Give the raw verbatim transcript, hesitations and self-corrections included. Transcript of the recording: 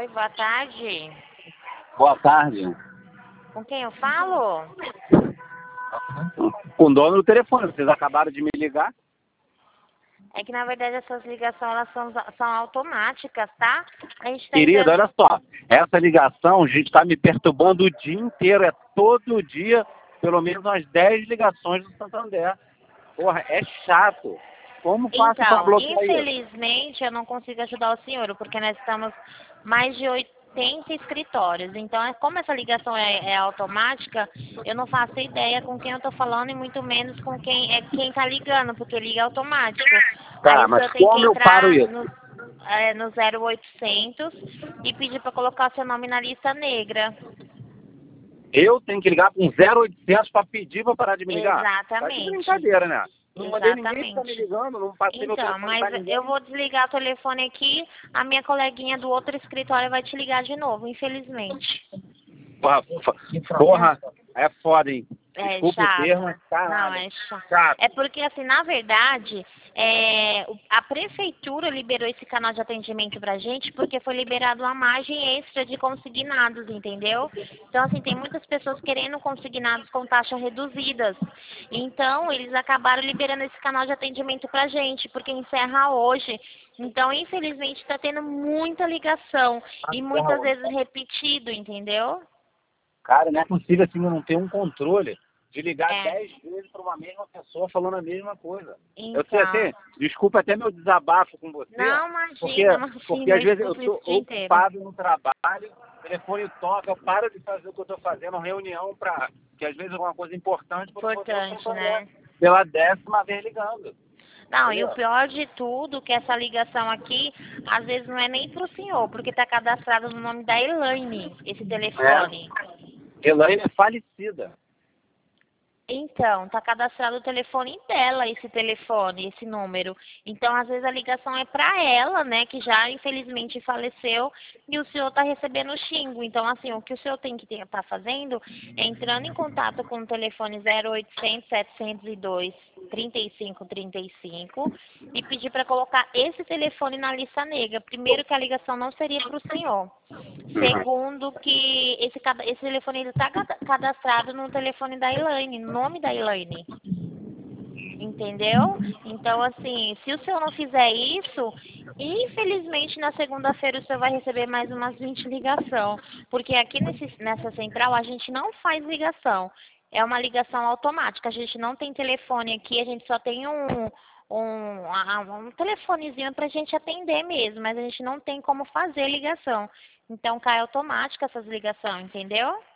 Oi, boa tarde. Boa tarde. Com quem eu falo? Com o dono do telefone, vocês acabaram de me ligar? É que na verdade essas ligações elas são, são automáticas, tá? A gente tá Querido, entrando... olha só, essa ligação, gente, está me perturbando o dia inteiro, é todo dia, pelo menos umas dez ligações do Santander. Porra, é chato. Como faço para Então, bloquear isso? infelizmente eu não consigo ajudar o senhor, porque nós estamos mais de oitenta escritórios. Então, é- como essa ligação é, é automática, eu não faço ideia com quem eu tô falando e muito menos com quem é quem tá ligando, porque liga automático. Aí Tá, o senhor mas tem que como eu paro entrar isso? no, é, no zero oitocentos e pedir para colocar seu nome na lista negra. Eu tenho que ligar com zero oitocentos para pedir para parar de me ligar? Tá de Exatamente. brincadeira, né? Não mandei ninguém ficar me Exatamente. ligando, não passei meu Então, telefone mas para ninguém. eu vou desligar o telefone aqui, a minha coleguinha do outro escritório vai te ligar de novo, infelizmente. Porra, fa- porra, é foda, hein? É Desculpa o chato. termo, mas Não, caralho. é chato. Chato. É porque, assim, na verdade, é, o- a prefeitura liberou esse canal de atendimento pra gente porque foi liberado uma margem extra de consignados, entendeu? Então, assim, tem muitas pessoas querendo consignados com taxas reduzidas. Então, eles acabaram liberando esse canal de atendimento pra gente, porque encerra hoje. Então, infelizmente, está tendo muita ligação e muitas vezes repetido, entendeu? Cara, não é possível assim, eu não ter um controle de ligar É. dez vezes para uma mesma pessoa falando a mesma coisa. Eu sei Então. assim, desculpa até meu desabafo com você, Não, porque, imagina, porque imagina, eu às vezes eu escuto isso estou o dia inteiro. ocupado no trabalho, o telefone toca, eu paro de fazer o que eu estou fazendo, reunião para, que às vezes é uma coisa importante, para você Importante, né? pela décima vez ligando. Não, e o Entendeu? pior de tudo, que essa ligação aqui, às vezes não é nem pro senhor, porque tá cadastrado no nome da Elaine, esse telefone. É, Elaine é falecida. Então, tá cadastrado o telefone dela, esse telefone, esse número. Então, às vezes a ligação é para ela, né, que já infelizmente faleceu, e o senhor tá recebendo xingo. Então, assim, o que o senhor tem que estar fazendo é entrando em contato com o telefone zero oitocentos, setecentos e dois, trinta e cinco trinta e cinco e pedir para colocar esse telefone na lista negra. Primeiro, que a ligação não seria para o senhor. Segundo, que esse, cada- esse telefone está cadastrado no telefone da Elaine, no nome da Elaine. Entendeu? Então, assim, se o senhor não fizer isso, infelizmente na segunda-feira o senhor vai receber mais umas vinte ligações. Porque aqui nesse, nessa central a gente não faz ligação. É uma ligação automática. A gente não tem telefone aqui, a gente só tem um, um, ah, um telefonezinho para a gente atender mesmo, mas a gente não tem como fazer ligação. Então cai automática essas ligações, entendeu?